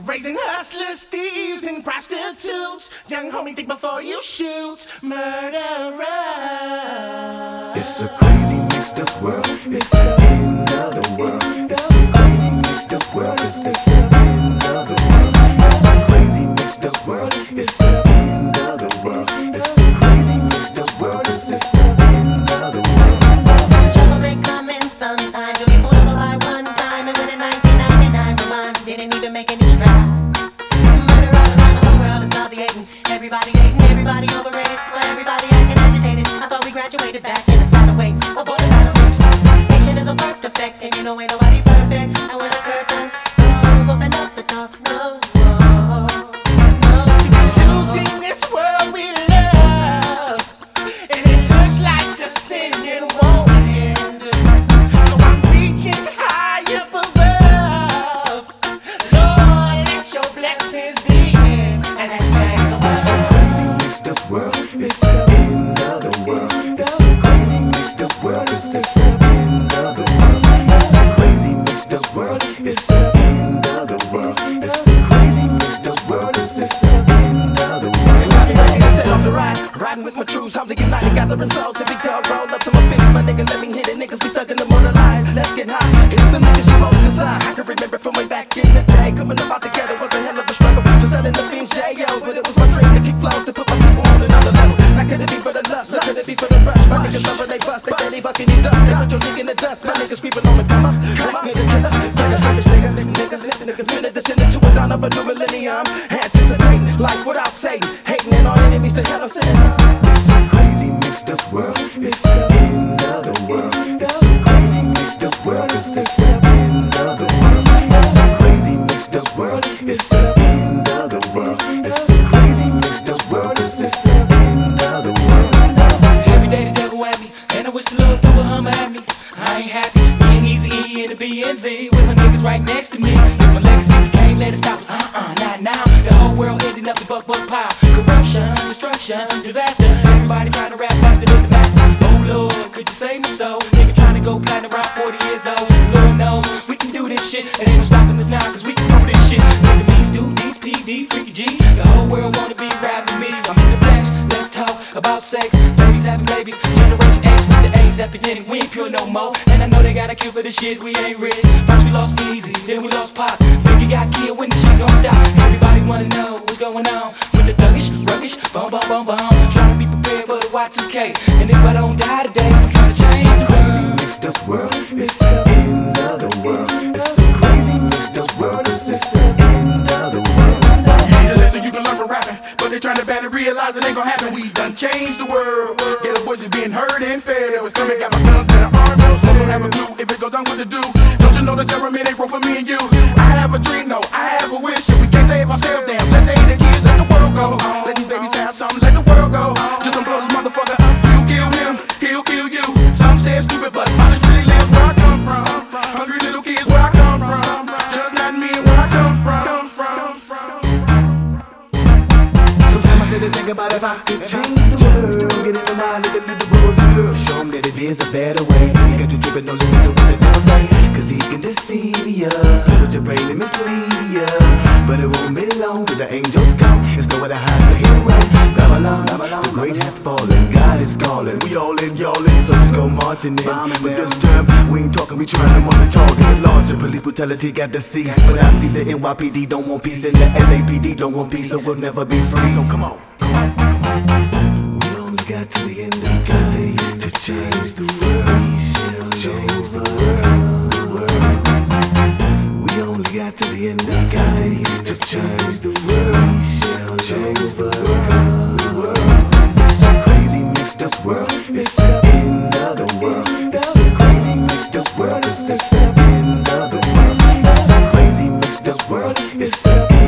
Raising hustlers, thieves, and prostitutes. Young homie, think before you shoot. Murderer. It's a crazy mix, this world. It's the end of the world. It's a crazy mix, this world. It's the end of the world. It's a crazy mix, this world. It's the end of the world. It's a crazy mix, this world. It's the end of the world. Trouble may come in sometime. You'll be pulled over by one time. And when in 1999, Roman didn't even make any strides. Murder all around the whole world is nauseating. Everybody hating, everybody overrated. Well, everybody acting agitated. I thought we graduated back in a solid way. Aboard the battle station. Patient is a birth defect, and you know ain't nobody perfect. And when the curtains close, open up the door. No. See, we're losing this world we love, and it looks like the singing won't end. So I'm reaching high up above. Lord, let your blessings begin. And let's change the It's a crazy mix, this world. It's the end of the world. It's a crazy mix, this world. It's the end of the world. It's a crazy mix, this world. It's the end of the world. It's a crazy mix, this world. It's the end of the world. I set off the ride, riding with my troops, I'm the united, gathering souls. If we go roll up to my finish, my nigga, let me hit it. Niggas be thugging the mortalized. Let's get high. It's the niggas she most design. I can remember from way back in the day. Coming up out together was a hell of a struggle for selling the fiends, J.O. But it was my dream to kick flows, to put my people on another level. Now could it be for the lust, or could it be for the rush? My niggas love when they bust, they steady bucking you duck. They put your dick in the dust. My niggas creeping on the come up. Black nigga killer, faggot rapish nigga, finna descend into a dawn of a new millennium. Anticipating life without Satan, hating and all enemies to hell I'm sitting on. It's a crazy mix, this world. It's the end of the world. It's a crazy mix, this world. It's the end of the world. It's a crazy mix, this world. It's the end of the world. It's a crazy mix, this world. It's the end of the world. Every day the devil at me, and I wish the Lord threw a Hummer at me. I ain't happy being Easy E and the BNZ with my niggas right next to me. It's my legacy, we can't let it stop us. Not now. The whole world ending up the buck pile. Corruption, destruction, disaster. Everybody trying to rap faster than the master. Oh Lord, could you save me so? Nigga trying to go platinum around 40 years old. Lord knows we can do this shit. It ain't no stopping us now, cause we can do this shit. Nigga, me, Stu, D's, PD, Freaky G. The whole world wanna be rapping me. I'm in the flesh, let's talk about sex. Babies having babies, Generation X with the A's at the beginning. We ain't pure no more. And I know they got a cure for this shit, we ain't rich. First we lost Easy, then we lost Pop. Biggie got killed when the shit gon' stop. Everybody wanna know what's going on with the thuggish, ruggish, bum bum bum bum. Trying to be prepared for the Y2K. And if I don't die today, I'm trying to change the Crazy world. mix, this world. It's the end of the world. It's a crazy mix, this world. It's the end of the world. Hey, listen, you can learn from rapping, but they trying to ban it, realize it ain't gonna happen. We done changed the world. Get the voices being heard and fed. It was coming, got my guns, better armed up. So don't have a clue if it goes down what to do. Don't you know the government ain't broke for me and you? I have a dream, no, I have a wish. If we can't save ourselves, damn, let's save the kids, let the world go. Let these babies have something, let the world go. Just don't blow this motherfucker up. You kill him, he'll kill you. Some say it's stupid, but violence really lives where I come from. Hungry little kids where I come from. Just not me where I come from. Sometimes I sit and think about if I could change the world. Get in the mind of the little boys and girls. Show them that it is a better way. You got you tripping, don't listen to what the devil say. Cause he can deceive ya, play with your brain and mislead ya. But it won't be long till the angels come. It's nowhere to hide the hero. Babylon, the great has fallen. God is calling. We all in, y'all in. So just go marching in. But this time, we ain't talking, we trying to money talking. The larger police brutality got the seas. But I see the NYPD don't want peace and the LAPD don't want peace. So we'll never be free. So come on. We only got to the end of time to change the world. We shall change the world. We only got to the end of time to change the world. We shall change the world. It's a crazy mix, this world. It's the end of the world. It's a crazy mix, this world. It's the end of the world. It's a crazy mix, this world. It's the